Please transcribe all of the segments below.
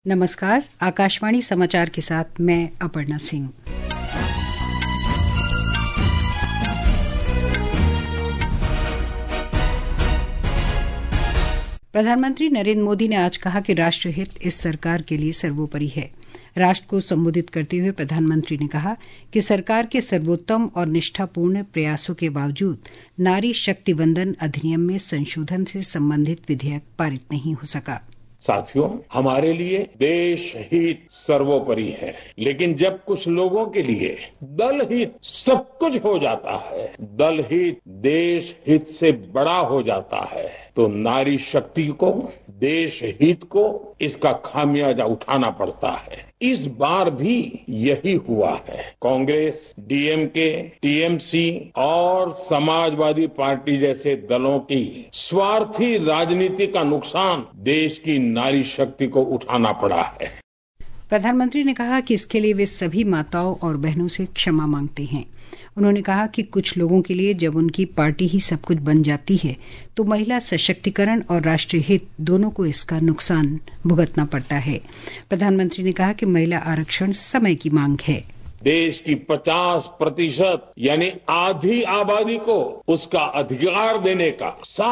नमस्कार, आकाशवाणी समाचार के साथ मैं अपर्णा सिंह। प्रधानमंत्री नरेंद्र मोदी ने आज कहा कि राष्ट्रहित इस सरकार के लिए सर्वोपरि है। राष्ट्र को संबोधित करते हुए प्रधानमंत्री ने कहा कि सरकार के सर्वोत्तम और निष्ठापूर्ण प्रयासों के बावजूद नारी शक्ति वंदन अधिनियम में संशोधन से संबंधित विधेयक पारित नहीं हो सका। साथियों, हमारे लिए देश हित सर्वोपरि है, लेकिन जब कुछ लोगों के लिए दल हित सब कुछ हो जाता है, दल हित देश हित से बड़ा हो जाता है, तो नारी शक्ति को, देश हित को इसका खामियाजा उठाना पड़ता है। इस बार भी यही हुआ है। कांग्रेस, डीएमके, टीएमसी और समाजवादी पार्टी जैसे दलों की स्वार्थी राजनीति का नुकसान देश की नारी शक्ति को उठाना पड़ा है। प्रधानमंत्री ने कहा कि इसके लिए वे सभी माताओं और बहनों से क्षमा मांगते हैं। उन्होंने कहा कि कुछ लोगों के लिए जब उनकी पार्टी ही सब कुछ बन जाती है तो महिला सशक्तिकरण और राष्ट्रीय हित दोनों को इसका नुकसान भुगतना पड़ता है। प्रधानमंत्री ने कहा कि महिला आरक्षण समय की मांग है। देश की 50% यानी आधी आबादी को उसका अधिकार देने का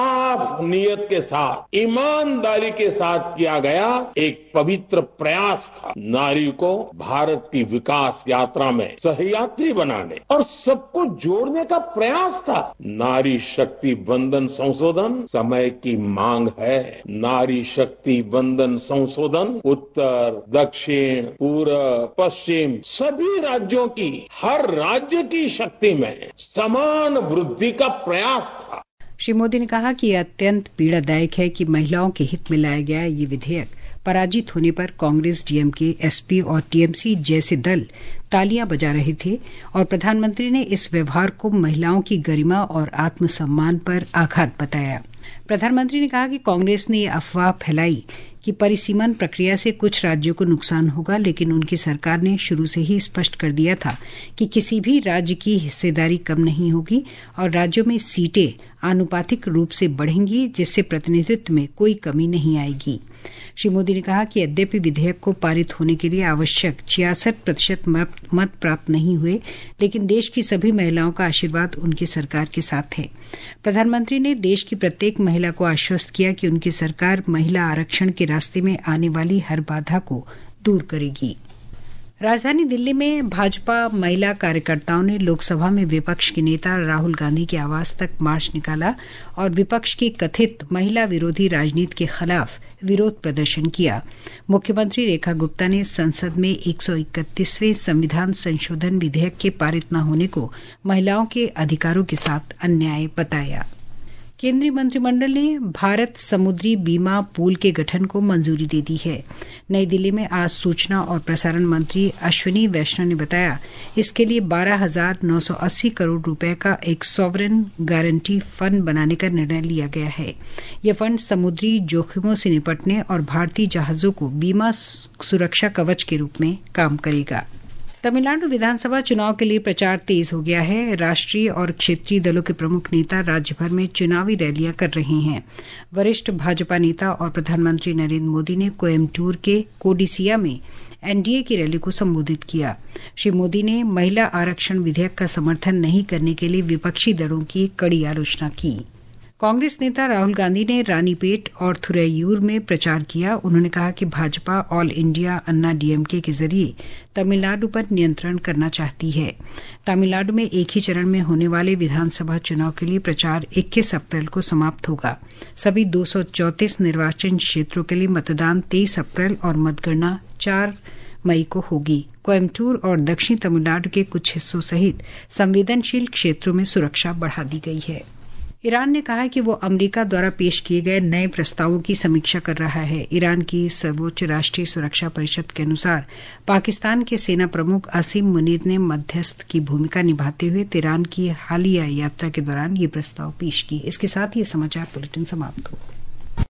साफ नियत के साथ, ईमानदारी के साथ किया गया एक पवित्र प्रयास था। नारी को भारत की विकास यात्रा में सहयात्री बनाने और सबको जोड़ने का प्रयास था। नारी शक्ति वंदन संशोधन समय की मांग है। नारी शक्ति वंदन संशोधन उत्तर, दक्षिण, पूर्व, पश्चिम सभी राज्यों की, हर राज्य की शक्ति में समान वृद्धि का प्रयास था। श्री मोदी ने कहा कि यह अत्यंत पीड़ादायक है कि महिलाओं के हित में लाया गया ये विधेयक पराजित होने पर कांग्रेस, डीएमके, एसपी और टीएमसी जैसे दल तालियां बजा रहे थे और प्रधानमंत्री ने इस व्यवहार को महिलाओं की गरिमा और आत्मसम्मान पर आघात बताया। प्रधानमंत्री ने कहा कि कांग्रेस ने यह अफवाह फैलाई कि परिसीमन प्रक्रिया से कुछ राज्यों को नुकसान होगा, लेकिन उनकी सरकार ने शुरू से ही स्पष्ट कर दिया था कि किसी भी राज्य की हिस्सेदारी कम नहीं होगी और राज्यों में सीटें आनुपातिक रूप से बढ़ेंगी, जिससे प्रतिनिधित्व में कोई कमी नहीं आएगी। श्री मोदी ने कहा कि यद्यपि विधेयक को पारित होने के लिए आवश्यक 66% मत प्राप्त नहीं हुए, लेकिन देश की सभी महिलाओं का आशीर्वाद उनकी सरकार के साथ है। प्रधानमंत्री ने देश की प्रत्येक महिला को आश्वस्त किया कि उनकी सरकार महिला आरक्षण के रास्ते में आने वाली हर बाधा को दूर करेगी। राजधानी दिल्ली में भाजपा महिला कार्यकर्ताओं ने लोकसभा में विपक्ष के नेता राहुल गांधी के आवास तक मार्च निकाला और विपक्ष की कथित महिला विरोधी राजनीति के खिलाफ विरोध प्रदर्शन किया। मुख्यमंत्री रेखा गुप्ता ने संसद में 131वें संविधान संशोधन विधेयक के पारित न होने को महिलाओं के अधिकारों के साथ अन्याय बताया। केंद्रीय मंत्रिमंडल ने भारत समुद्री बीमा पूल के गठन को मंजूरी दे दी है। नई दिल्ली में आज सूचना और प्रसारण मंत्री अश्विनी वैष्णव ने बताया, इसके लिए 12,980 करोड़ रुपए का एक सॉवरेन गारंटी फंड बनाने का निर्णय लिया गया है। यह फंड समुद्री जोखिमों से निपटने और भारतीय जहाजों को बीमा सुरक्षा कवच के रूप में काम करेगा। तमिलनाडु विधानसभा चुनाव के लिए प्रचार तेज हो गया है। राष्ट्रीय और क्षेत्रीय दलों के प्रमुख नेता राज्य भर में चुनावी रैलियां कर रहे हैं। वरिष्ठ भाजपा नेता और प्रधानमंत्री नरेंद्र मोदी ने कोयम्बटूर के कोडिसिया में एनडीए की रैली को संबोधित किया। श्री मोदी ने महिला आरक्षण विधेयक का समर्थन नहीं करने के लिए विपक्षी दलों की कड़ी आलोचना की। कांग्रेस नेता राहुल गांधी ने रानीपेट और थुरैयूर में प्रचार किया। उन्होंने कहा कि भाजपा ऑल इंडिया अन्ना डीएमके के जरिए तमिलनाडु पर नियंत्रण करना चाहती है। तमिलनाडु में एक ही चरण में होने वाले विधानसभा चुनाव के लिए प्रचार 21 अप्रैल को समाप्त होगा। सभी 234 निर्वाचन क्षेत्रों के लिए मतदान 23 अप्रैल और मतगणना 4 मई को होगी। कोयम्बटूर और दक्षिण तमिलनाडु के कुछ हिस्सों सहित संवेदनशील क्षेत्रों में सुरक्षा बढ़ा दी गई है। ईरान ने कहा कि वो अमेरिका द्वारा पेश किए गए नए प्रस्तावों की समीक्षा कर रहा है। ईरान की सर्वोच्च राष्ट्रीय सुरक्षा परिषद के अनुसार पाकिस्तान के सेना प्रमुख असीम मुनीर ने मध्यस्थ की भूमिका निभाते हुए तेहरान की हालिया यात्रा के दौरान ये प्रस्ताव पेश किए। इसके साथ ये समाचार बुलेटिन समाप्त हुआ।